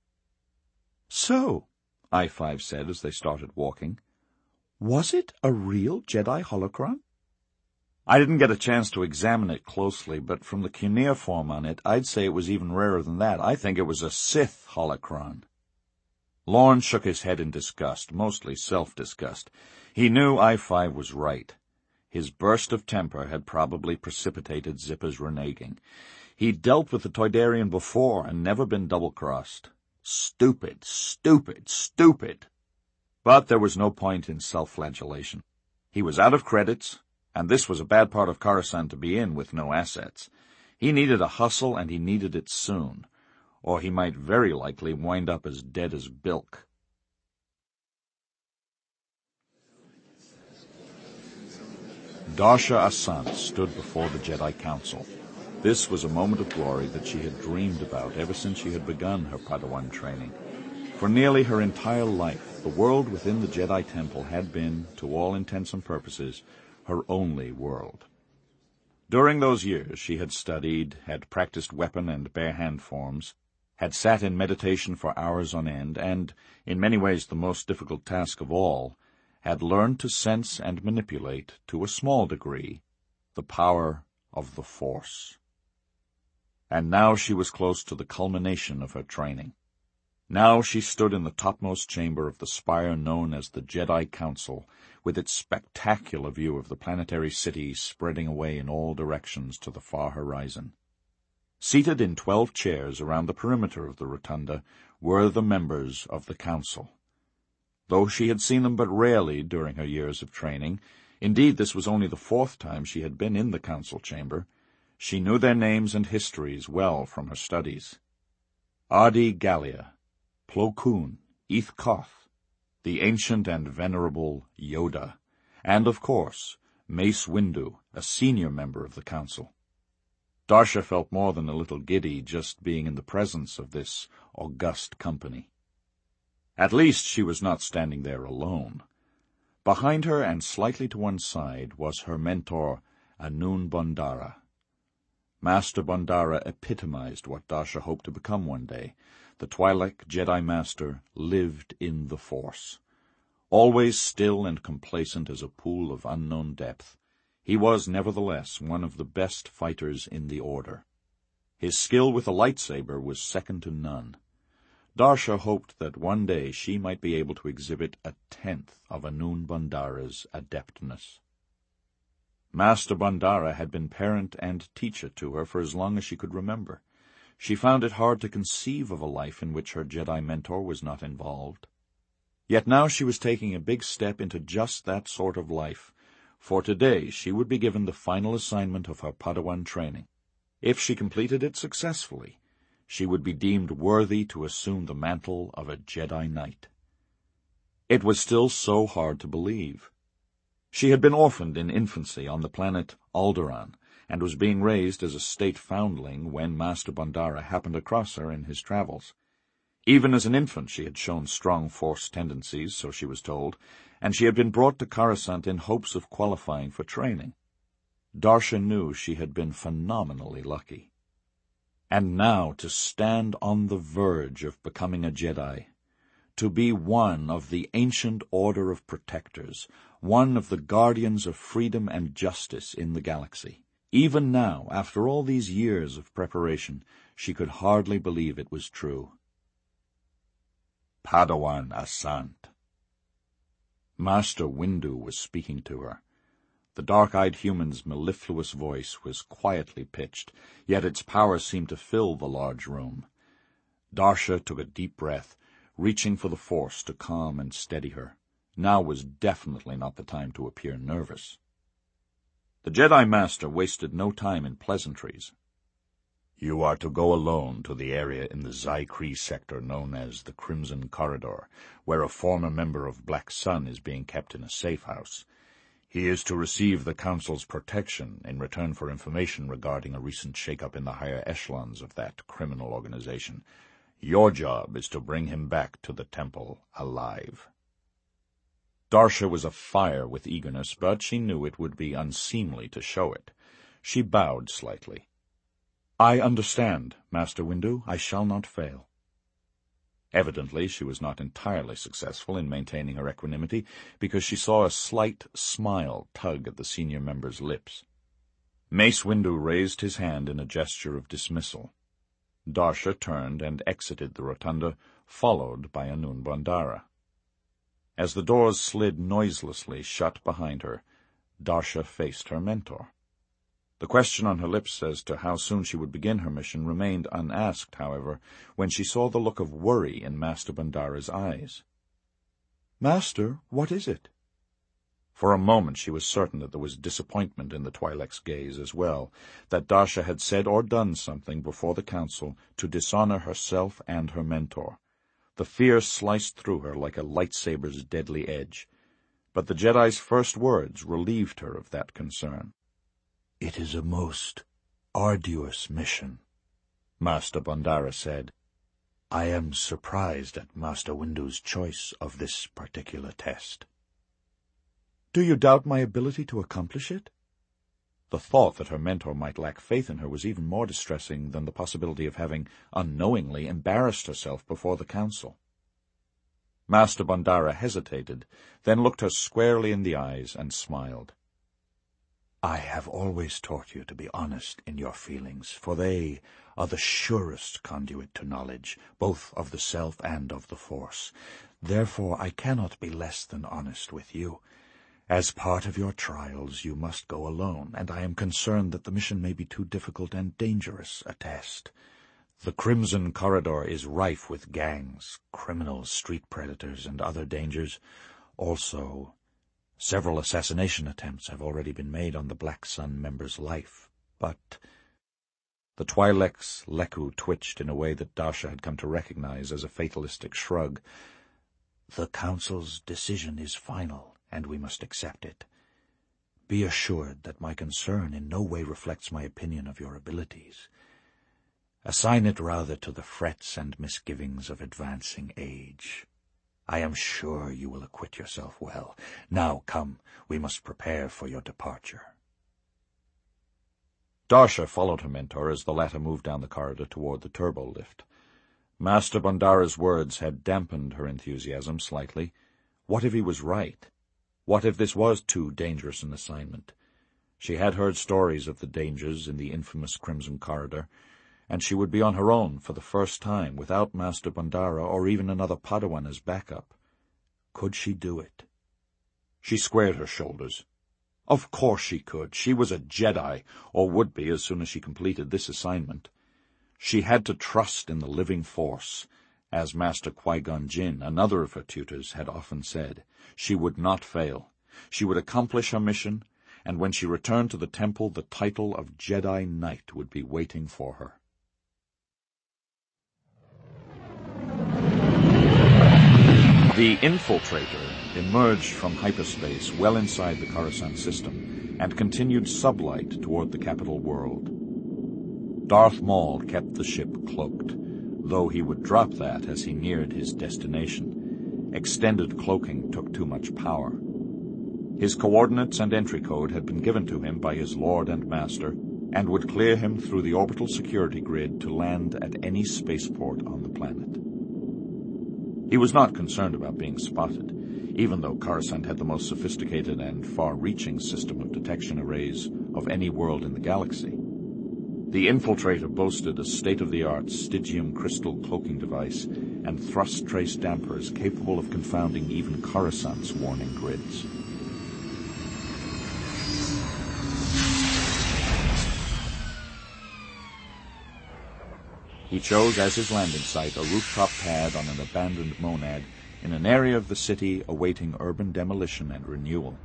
"So," I five said as they started walking, "was it a real Jedi holocron?" "I didn't get a chance to examine it closely, but from the cuneiform on it, I'd say it was even rarer than that. I think it was a Sith holocron." Lorne shook his head in disgust, mostly self-disgust. He knew I five was right. His burst of temper had probably precipitated Zipper's reneging. He'd dealt with the Toydarian before and never been double-crossed. Stupid, stupid, stupid. But there was no point in self-flagellation. He was out of credits, and this was a bad part of Coruscant to be in with no assets. He needed a hustle, and he needed it soon, or he might very likely wind up as dead as bilk. Darsha Asant stood before the Jedi Council. This was a moment of glory that she had dreamed about ever since she had begun her Padawan training. For nearly her entire life, the world within the Jedi Temple had been, to all intents and purposes, her only world. During those years she had studied, had practiced weapon and bare-hand forms, had sat in meditation for hours on end, and, in many ways the most difficult task of all, had learned to sense and manipulate, to a small degree, the power of the Force. And now she was close to the culmination of her training. Now she stood in the topmost chamber of the spire known as the Jedi Council, with its spectacular view of the planetary city spreading away in all directions to the far horizon. Seated in twelve chairs around the perimeter of the rotunda were the members of the council. Though she had seen them but rarely during her years of training, indeed this was only the fourth time she had been in the council chamber, she knew their names and histories well from her studies. Adi Gallia, Plo Koon, Eth Koth, the ancient and venerable Yoda, and, of course, Mace Windu, a senior member of the council. Darsha felt more than a little giddy just being in the presence of this august company. At least she was not standing there alone. Behind her and slightly to one side was her mentor, Anun Bondara. Master Bondara epitomized what Darsha hoped to become one day. The Twi'lek Jedi Master lived in the Force. Always still and complacent as a pool of unknown depth, he was nevertheless one of the best fighters in the Order. His skill with a lightsaber was second to none. Darsha hoped that one day she might be able to exhibit a tenth of Anun Bondara's adeptness. Master Bondara had been parent and teacher to her for as long as she could remember. She found it hard to conceive of a life in which her Jedi mentor was not involved. Yet now she was taking a big step into just that sort of life, for today she would be given the final assignment of her Padawan training. If she completed it successfully, she would be deemed worthy to assume the mantle of a Jedi Knight. It was still so hard to believe. She had been orphaned in infancy on the planet Alderaan, and was being raised as a state foundling when Master Bondara happened across her in his travels. Even as an infant she had shown strong Force tendencies, so she was told, and she had been brought to Coruscant in hopes of qualifying for training. Darsha knew she had been phenomenally lucky. And now to stand on the verge of becoming a Jedi, to be one of the ancient order of protectors, one of the guardians of freedom and justice in the galaxy. Even now, after all these years of preparation, she could hardly believe it was true. Padawan Asant." Master Windu was speaking to her. The dark-eyed human's mellifluous voice was quietly pitched, yet its power seemed to fill the large room. Darsha took a deep breath, reaching for the Force to calm and steady her. Now was definitely not the time to appear nervous. The Jedi Master wasted no time in pleasantries. "You are to go alone to the area in the Zykree sector known as the Crimson Corridor, where a former member of Black Sun is being kept in a safe house. He is to receive the Council's protection in return for information regarding a recent shake-up in the higher echelons of that criminal organization. Your job is to bring him back to the temple alive." Darsha was afire with eagerness, but she knew it would be unseemly to show it. She bowed slightly. "I understand, Master Windu. I shall not fail." Evidently she was not entirely successful in maintaining her equanimity, because she saw a slight smile tug at the senior member's lips. Mace Windu raised his hand in a gesture of dismissal. Darsha turned and exited the rotunda, followed by Anun Bandara. As the doors slid noiselessly shut behind her, Darsha faced her mentor. The question on her lips as to how soon she would begin her mission remained unasked, however, when she saw the look of worry in Master Bandara's eyes. "Master, what is it?" For a moment she was certain that there was disappointment in the Twi'lek's gaze as well, that Darsha had said or done something before the Council to dishonor herself and her mentor. The fear sliced through her like a lightsaber's deadly edge. But the Jedi's first words relieved her of that concern. "It is a most arduous mission," Master Bandara said. "I am surprised at Master Windu's choice of this particular test." "Do you doubt my ability to accomplish it?" The thought that her mentor might lack faith in her was even more distressing than the possibility of having unknowingly embarrassed herself before the Council. Master Bandara hesitated, then looked her squarely in the eyes and smiled. "I have always taught you to be honest in your feelings, for they are the surest conduit to knowledge, both of the self and of the Force. Therefore I cannot be less than honest with you. As part of your trials you must go alone, and I am concerned that the mission may be too difficult and dangerous a test. The Crimson Corridor is rife with gangs, criminals, street predators, and other dangers. Also, several assassination attempts have already been made on the Black Sun member's life, but—" The Twi'lek's leku twitched in a way that Darsha had come to recognize as a fatalistic shrug. "The Council's decision is final, and we must accept it. Be assured that my concern in no way reflects my opinion of your abilities. Assign it rather to the frets and misgivings of advancing age. I am sure you will acquit yourself well. Now, come, we must prepare for your departure." Darsha followed her mentor as the latter moved down the corridor toward the turbo lift. Master Bandara's words had dampened her enthusiasm slightly. What if he was right? What if this was too dangerous an assignment? She had heard stories of the dangers in the infamous Crimson Corridor, and she would be on her own for the first time, without Master Bandara or even another Padawan as backup. Could she do it? She squared her shoulders. Of course she could. She was a Jedi, or would be as soon as she completed this assignment. She had to trust in the living Force. As Master Qui-Gon Jinn, another of her tutors, had often said, she would not fail. She would accomplish her mission, and when she returned to the temple, the title of Jedi Knight would be waiting for her. The Infiltrator emerged from hyperspace well inside the Coruscant system and continued sublight toward the capital world. Darth Maul kept the ship cloaked, though he would drop that as he neared his destination. Extended cloaking took too much power. His coordinates and entry code had been given to him by his lord and master, and would clear him through the orbital security grid to land at any spaceport on the planet. He was not concerned about being spotted, even though Coruscant had the most sophisticated and far-reaching system of detection arrays of any world in the galaxy. The Infiltrator boasted a state-of-the-art Stygium crystal cloaking device and thrust-trace dampers capable of confounding even Coruscant's warning grids. He chose as his landing site a rooftop pad on an abandoned monad in an area of the city awaiting urban demolition and renewal.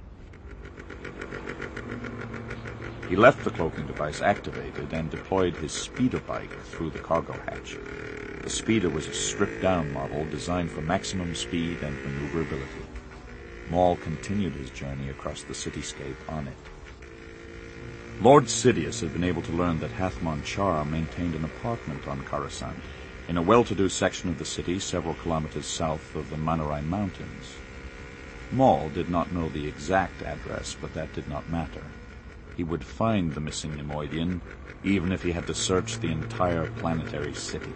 He left the cloaking device activated and deployed his speeder bike through the cargo hatch. The speeder was a stripped-down model designed for maximum speed and maneuverability. Maul continued his journey across the cityscape on it. Lord Sidious had been able to learn that Hathmon Char maintained an apartment on Coruscant, in a well-to-do section of the city several kilometers south of the Manarai Mountains. Maul did not know the exact address, but that did not matter. He would find the missing Neimoidian, even if he had to search the entire planetary city.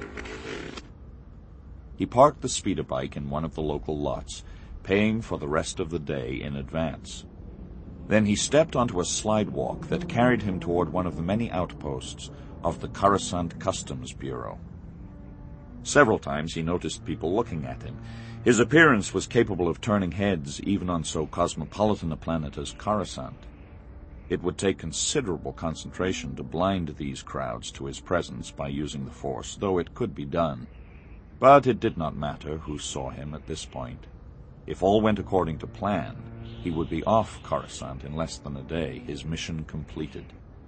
He parked the speeder bike in one of the local lots, paying for the rest of the day in advance. Then he stepped onto a slidewalk that carried him toward one of the many outposts of the Coruscant Customs Bureau. Several times he noticed people looking at him. His appearance was capable of turning heads even on so cosmopolitan a planet as Coruscant. It would take considerable concentration to blind these crowds to his presence by using the Force, though it could be done. But it did not matter who saw him at this point. If all went according to plan, he would be off Coruscant in less than a day, his mission completed.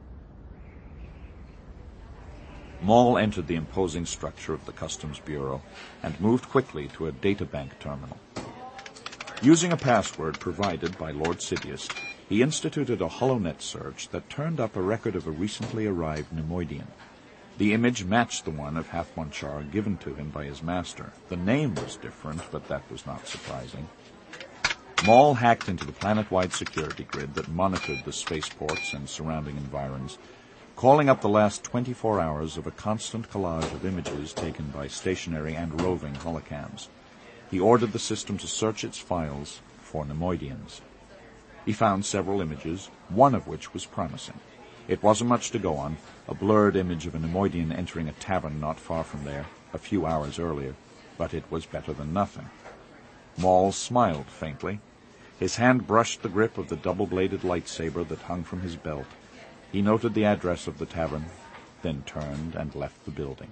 Maul entered the imposing structure of the Customs Bureau and moved quickly to a databank terminal. Using a password provided by Lord Sidious, he instituted a HoloNet search that turned up a record of a recently arrived Neimoidian. The image matched the one of Hathmon Char given to him by his master. The name was different, but that was not surprising. Maul hacked into the planet-wide security grid that monitored the spaceports and surrounding environs, calling up the last twenty-four hours of a constant collage of images taken by stationary and roving holocams. He ordered the system to search its files for Neimoidians. He found several images, one of which was promising. It wasn't much to go on, a blurred image of a Neimoidian entering a tavern not far from there, a few hours earlier, but it was better than nothing. Maul smiled faintly. His hand brushed the grip of the double-bladed lightsaber that hung from his belt. He noted the address of the tavern, then turned and left the building.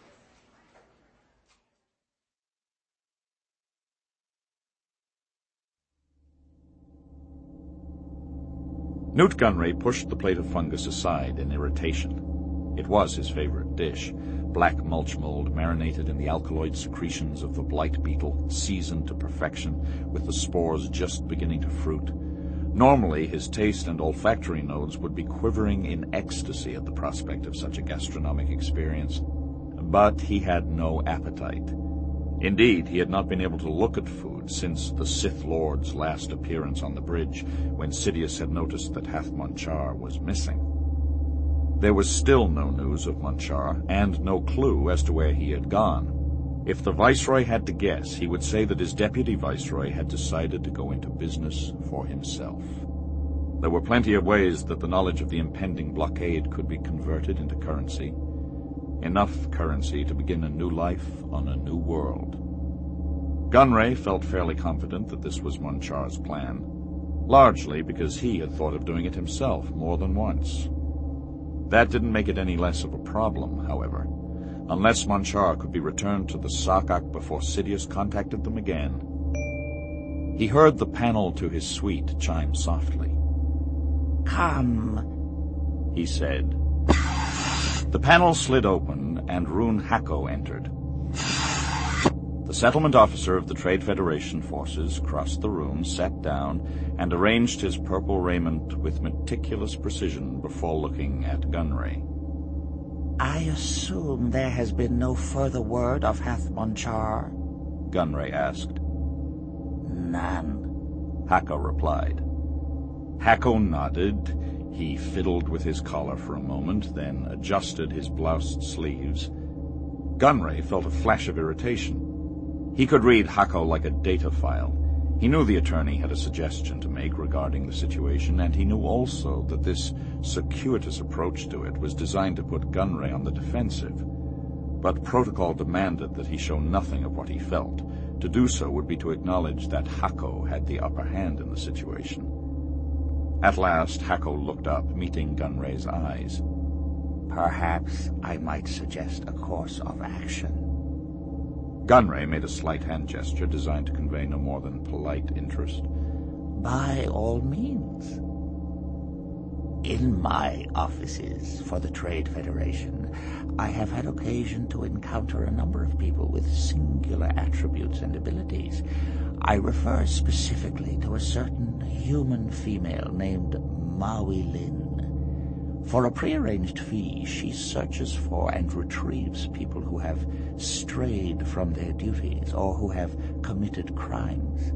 Newt Gunray pushed the plate of fungus aside in irritation. It was his favorite dish, black mulch mold marinated in the alkaloid secretions of the blight beetle, seasoned to perfection, with the spores just beginning to fruit. Normally, his taste and olfactory nodes would be quivering in ecstasy at the prospect of such a gastronomic experience. But he had no appetite. Indeed, he had not been able to look at food since the Sith Lord's last appearance on the bridge, when Sidious had noticed that Hathmon Char was missing. There was still no news of Monchar, and no clue as to where he had gone. If the Viceroy had to guess, he would say that his Deputy Viceroy had decided to go into business for himself. There were plenty of ways that the knowledge of the impending blockade could be converted into currency. Enough currency to begin a new life on a new world. Gunray felt fairly confident that this was Monchar's plan, largely because he had thought of doing it himself more than once. That didn't make it any less of a problem, however, unless Monchar could be returned to the Sarkak before Sidious contacted them again. He heard the panel to his suite chime softly. "Come," he said. The panel slid open, and Rune Hako entered. The settlement officer of the Trade Federation forces crossed the room, sat down, and arranged his purple raiment with meticulous precision before looking at Gunray. "I assume there has been no further word of Hathmon Char?" Gunray asked. "None," Hako replied. Hako nodded. He fiddled with his collar for a moment, then adjusted his bloused sleeves. Gunray felt a flash of irritation. He could read Hako like a data file. He knew the attorney had a suggestion to make regarding the situation, and he knew also that this circuitous approach to it was designed to put Gunray on the defensive. but protocol demanded that he show nothing of what he felt. To do so would be to acknowledge that Hako had the upper hand in the situation. At last, Hako looked up, meeting Gunray's eyes. Perhaps I might suggest a course of action. Gunray made a slight hand gesture designed to convey no more than polite interest. By all means. In my offices for the Trade Federation, I have had occasion to encounter a number of people with singular attributes and abilities. I refer specifically to a certain human female named Maui Lin. For a prearranged fee, she searches for and retrieves people who have strayed from their duties or who have committed crimes.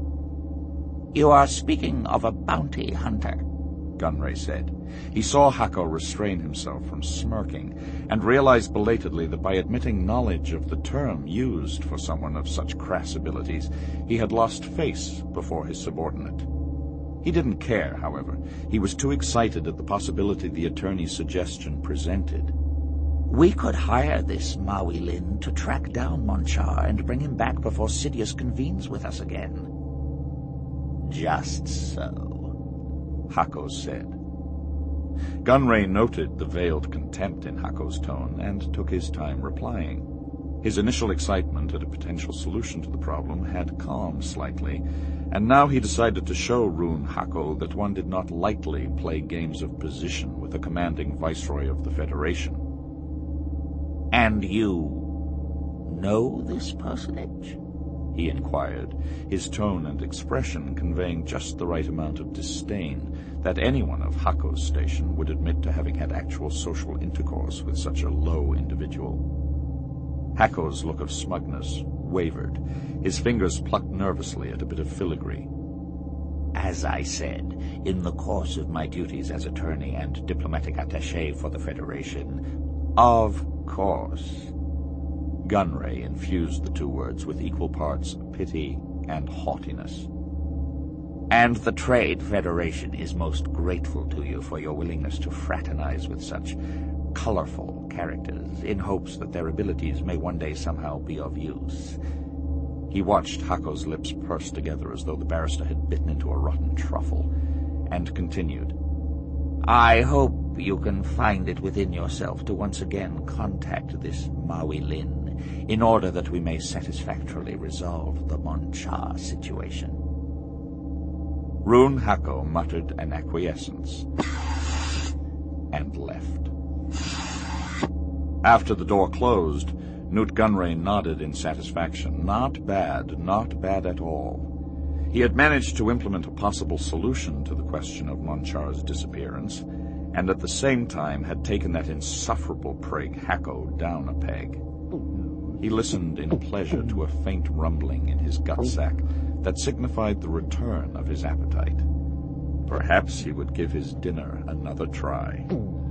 You are speaking of a bounty hunter, Gunray said. He saw Hako restrain himself from smirking, and realized belatedly that by admitting knowledge of the term used for someone of such crass abilities, he had lost face before his subordinate. He didn't care, however. He was too excited at the possibility the attorney's suggestion presented. We could hire this Maui Lin to track down Monchar and bring him back before Sidious convenes with us again. Just so, Hako said. Gunray noted the veiled contempt in Hako's tone and took his time replying. His initial excitement at a potential solution to the problem had calmed slightly, and now he decided to show Rune Hako that one did not lightly play games of position with a commanding viceroy of the Federation. And you know this personage? He inquired, his tone and expression conveying just the right amount of disdain that anyone of Hako's station would admit to having had actual social intercourse with such a low individual. Hako's look of smugness wavered. His fingers plucked nervously at a bit of filigree. As I said, in the course of my duties as attorney and diplomatic attaché for the Federation, of course. Gunray infused the two words with equal parts pity and haughtiness. And the Trade Federation is most grateful to you for your willingness to fraternize with such colorful characters, in hopes that their abilities may one day somehow be of use. He watched Hako's lips purse together as though the barrister had bitten into a rotten truffle, and continued, I hope you can find it within yourself to once again contact this Maui Lin, in order that we may satisfactorily resolve the Monchar situation. Rune Hako muttered an acquiescence and left. After the door closed, Newt Gunray nodded in satisfaction. Not bad, not bad at all. He had managed to implement a possible solution to the question of Monchar's disappearance, and at the same time had taken that insufferable prig Hako down a peg. He listened in pleasure to a faint rumbling in his gut-sack that signified the return of his appetite. Perhaps he would give his dinner another try.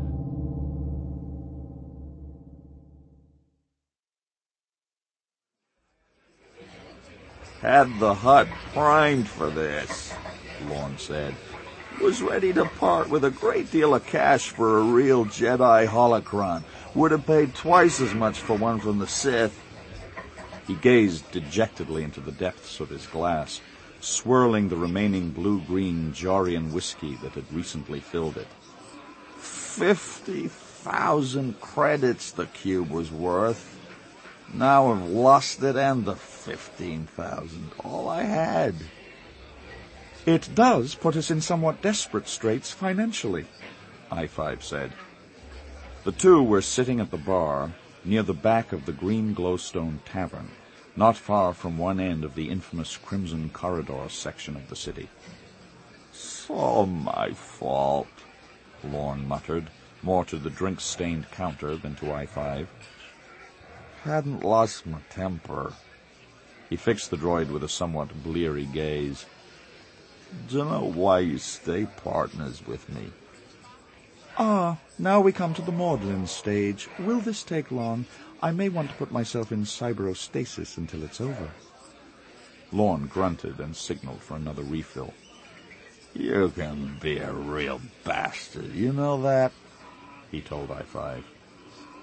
Had the hut primed for this, Lorne said. Was ready to part with a great deal of cash for a real Jedi holocron. Would have paid twice as much for one from the Sith. He gazed dejectedly into the depths of his glass, swirling the remaining blue-green Jorian whiskey that had recently filled it. Fifty thousand credits the cube was worth. Now I've lost it and the fifteen thousand, all I had. It does put us in somewhat desperate straits financially, I five said. The two were sitting at the bar near the back of the Green Glowstone Tavern, not far from one end of the infamous Crimson Corridor section of the city. It's all my fault, Lorne muttered, more to the drink-stained counter than to I five. Hadn't lost my temper. He fixed the droid with a somewhat bleary gaze. Dunno why you stay partners with me. Ah, now we come to the maudlin stage. Will this take long? I may want to put myself in cyberostasis until it's over. Lorne grunted and signaled for another refill. You can be a real bastard, you know that? He told I five.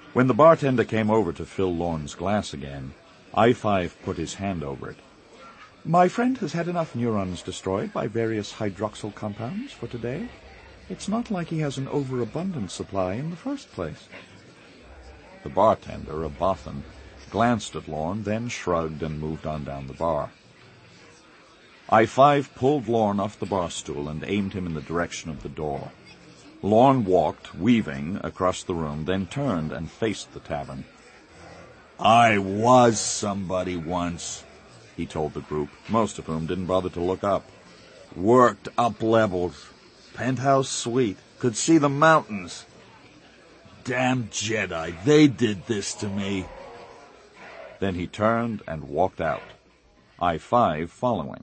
When the bartender came over to fill Lorne's glass again, I five put his hand over it. My friend has had enough neurons destroyed by various hydroxyl compounds for today. It's not like he has an overabundant supply in the first place. The bartender, a Bothan, glanced at Lorne, then shrugged and moved on down the bar. I five pulled Lorne off the bar stool and aimed him in the direction of the door. Lorne walked, weaving, across the room, then turned and faced the tavern. I was somebody once, he told the group, most of whom didn't bother to look up. Worked up levels. Penthouse suite. Could see the mountains. Damn Jedi, they did this to me. Then he turned and walked out, I five following.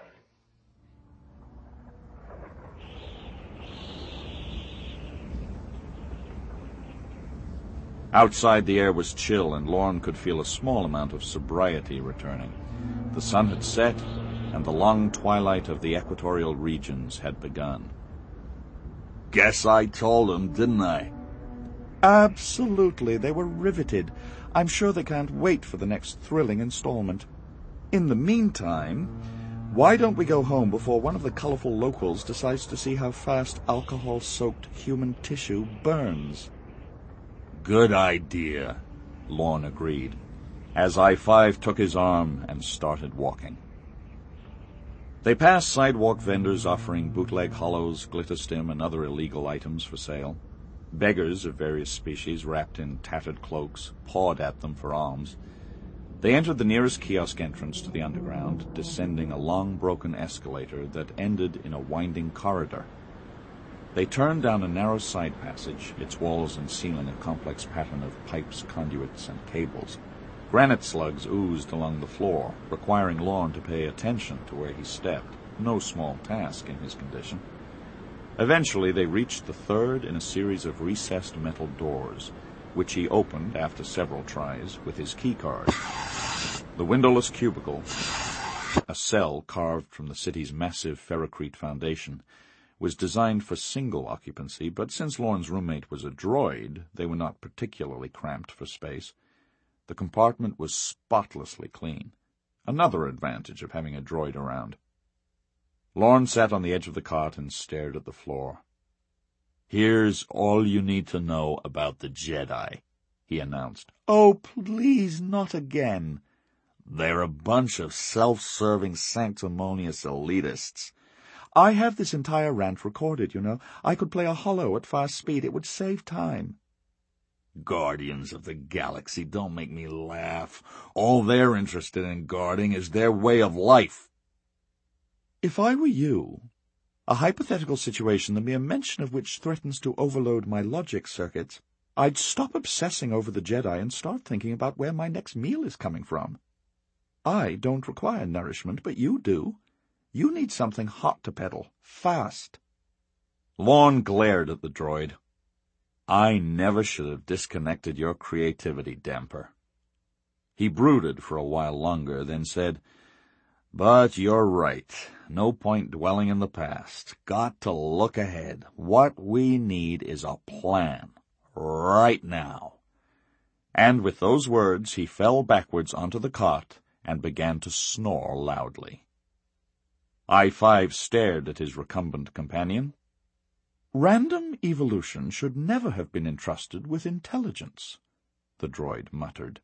Outside the air was chill, and Lorne could feel a small amount of sobriety returning. The sun had set, and the long twilight of the equatorial regions had begun. Guess I told them, didn't I? Absolutely. They were riveted. I'm sure they can't wait for the next thrilling installment. In the meantime, why don't we go home before one of the colorful locals decides to see how fast alcohol-soaked human tissue burns? Good idea, Lorne agreed, as I five took his arm and started walking. They passed sidewalk vendors offering bootleg hollows, glitterstim, and other illegal items for sale. Beggars of various species, wrapped in tattered cloaks, pawed at them for alms. They entered the nearest kiosk entrance to the underground, descending a long broken escalator that ended in a winding corridor. They turned down a narrow side passage, its walls and ceiling a complex pattern of pipes, conduits, and cables. Granite slugs oozed along the floor, requiring Lorne to pay attention to where he stepped, no small task in his condition. Eventually they reached the third in a series of recessed metal doors, which he opened after several tries with his keycard. The windowless cubicle, a cell carved from the city's massive ferrocrete foundation, was designed for single occupancy, but since Lorne's roommate was a droid, they were not particularly cramped for space. The compartment was spotlessly clean, another advantage of having a droid around. Lorne sat on the edge of the cot and stared at the floor. Here's all you need to know about the Jedi, he announced. Oh, please, not again. They're a bunch of self-serving, sanctimonious elitists. I have this entire rant recorded, you know. I could play a holo at fast speed. It would save time. Guardians of the Galaxy, don't make me laugh. All they're interested in guarding is their way of life. If I were you, a hypothetical situation, the mere mention of which threatens to overload my logic circuits, I'd stop obsessing over the Jedi and start thinking about where my next meal is coming from. I don't require nourishment, but you do. You need something hot to peddle, fast. Lorne glared at the droid. I never should have disconnected your creativity damper. He brooded for a while longer, then said, But you're right. No point dwelling in the past. Got to look ahead. What we need is a plan. Right now. And with those words he fell backwards onto the cot and began to snore loudly. I five stared at his recumbent companion. Random evolution should never have been entrusted with intelligence, the droid muttered.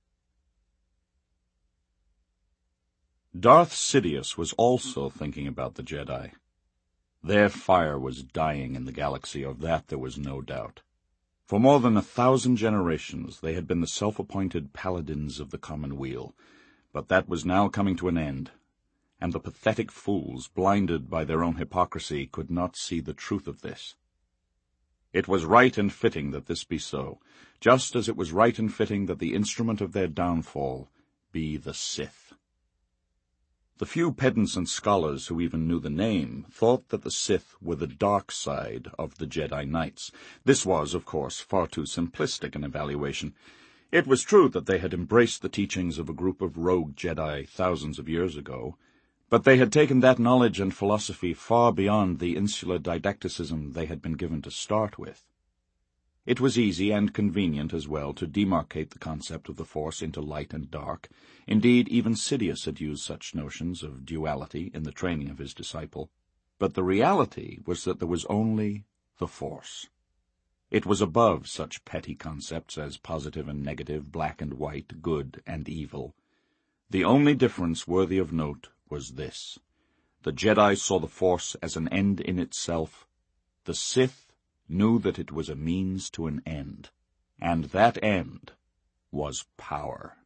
Darth Sidious was also thinking about the Jedi. Their fire was dying in the galaxy, of that there was no doubt. For more than a thousand generations they had been the self-appointed paladins of the Commonweal, but that was now coming to an end, and the pathetic fools, blinded by their own hypocrisy, could not see the truth of this. It was right and fitting that this be so, just as it was right and fitting that the instrument of their downfall be the Sith. The few pedants and scholars who even knew the name thought that the Sith were the dark side of the Jedi Knights. This was, of course, far too simplistic an evaluation. It was true that they had embraced the teachings of a group of rogue Jedi thousands of years ago, but they had taken that knowledge and philosophy far beyond the insular didacticism they had been given to start with. It was easy and convenient as well to demarcate the concept of the Force into light and dark. Indeed, even Sidious had used such notions of duality in the training of his disciple. But the reality was that there was only the Force. It was above such petty concepts as positive and negative, black and white, good and evil. The only difference worthy of note was this. The Jedi saw the Force as an end in itself. The Sith knew that it was a means to an end, and that end was power.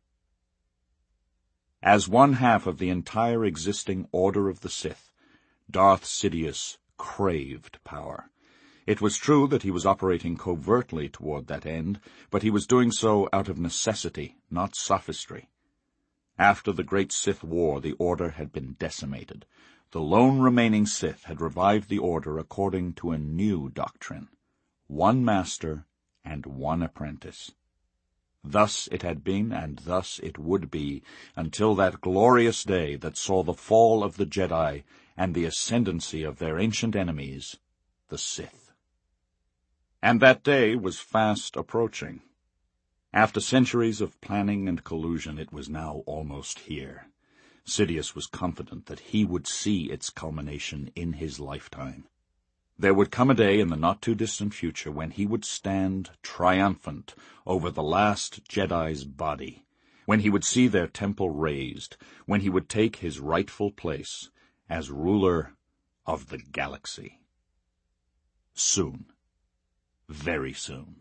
As one half of the entire existing Order of the Sith, Darth Sidious craved power. It was true that he was operating covertly toward that end, but he was doing so out of necessity, not sophistry. After the Great Sith War, the Order had been decimated. The lone remaining Sith had revived the Order according to a new doctrine, one master and one apprentice. Thus it had been, and thus it would be, until that glorious day that saw the fall of the Jedi and the ascendancy of their ancient enemies, the Sith. And that day was fast approaching. After centuries of planning and collusion, it was now almost here. Sidious was confident that he would see its culmination in his lifetime. There would come a day in the not-too-distant future when he would stand triumphant over the last Jedi's body, when he would see their temple razed, when he would take his rightful place as ruler of the galaxy. Soon. Very soon.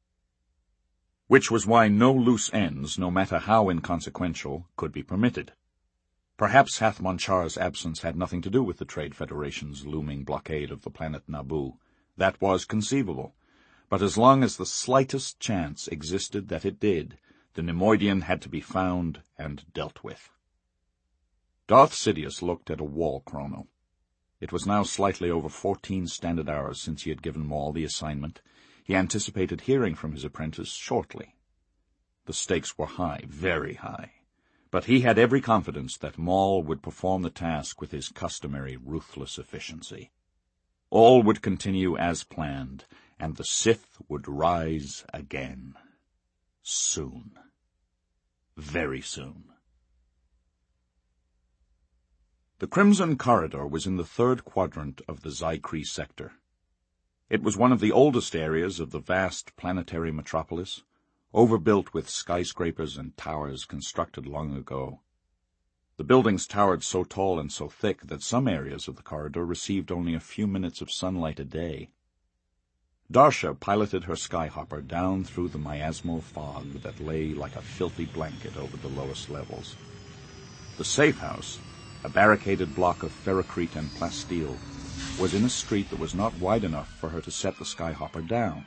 Which was why no loose ends, no matter how inconsequential, could be permitted. Perhaps Hath Monchar's absence had nothing to do with the Trade Federation's looming blockade of the planet Naboo. That was conceivable. But as long as the slightest chance existed that it did, the Neimoidian had to be found and dealt with. Darth Sidious looked at a wall chrono. It was now slightly over fourteen standard hours since he had given Maul the assignment. He anticipated hearing from his apprentice shortly. The stakes were high, very high. But he had every confidence that Maul would perform the task with his customary ruthless efficiency. All would continue as planned, and the Sith would rise again. Soon. Very soon. The Crimson Corridor was in the third quadrant of the Zykree sector. It was one of the oldest areas of the vast planetary metropolis, overbuilt with skyscrapers and towers constructed long ago. The buildings towered so tall and so thick that some areas of the corridor received only a few minutes of sunlight a day. Darsha piloted her skyhopper down through the miasmal fog that lay like a filthy blanket over the lowest levels. The safe house, a barricaded block of ferrocrete and plasteel, was in a street that was not wide enough for her to set the skyhopper down.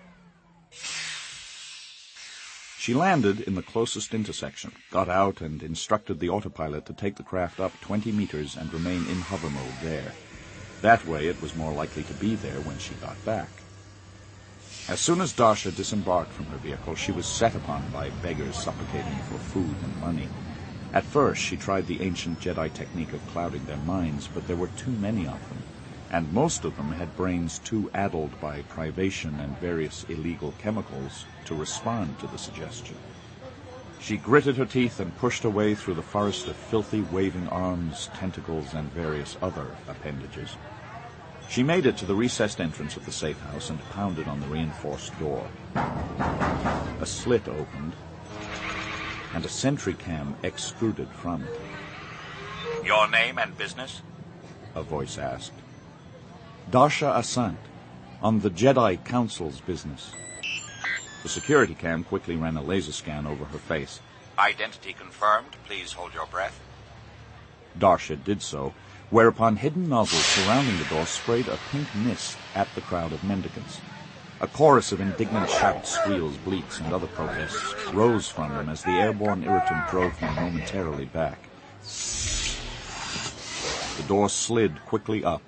She landed in the closest intersection, got out, and instructed the autopilot to take the craft up twenty meters and remain in hover mode there. That way it was more likely to be there when she got back. As soon as Darsha disembarked from her vehicle, she was set upon by beggars supplicating for food and money. At first she tried the ancient Jedi technique of clouding their minds, but there were too many of them, and most of them had brains too addled by privation and various illegal chemicals to respond to the suggestion. She gritted her teeth and pushed her way through the forest of filthy waving arms, tentacles, and various other appendages. She made it to the recessed entrance of the safe house and pounded on the reinforced door. A slit opened, and a sentry cam extruded from it. Your name and business? A voice asked. Darsha Asant, on the Jedi Council's business. The security cam quickly ran a laser scan over her face. Identity confirmed. Please hold your breath. Darsha did so, whereupon hidden nozzles surrounding the door sprayed a pink mist at the crowd of mendicants. A chorus of indignant shouts, squeals, bleats, and other protests rose from them as the airborne irritant drove them momentarily back. The door slid quickly up,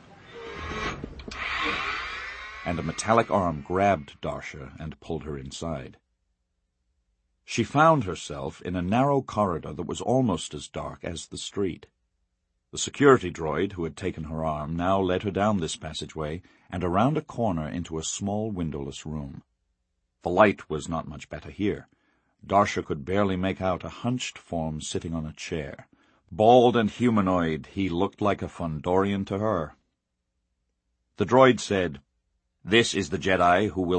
and a metallic arm grabbed Darsha and pulled her inside. She found herself in a narrow corridor that was almost as dark as the street. The security droid who had taken her arm now led her down this passageway and around a corner into a small windowless room. The light was not much better here. Darcia could barely make out a hunched form sitting on a chair. Bald and humanoid, he looked like a Fondorian to her. The droid said, "This is the Jedi who will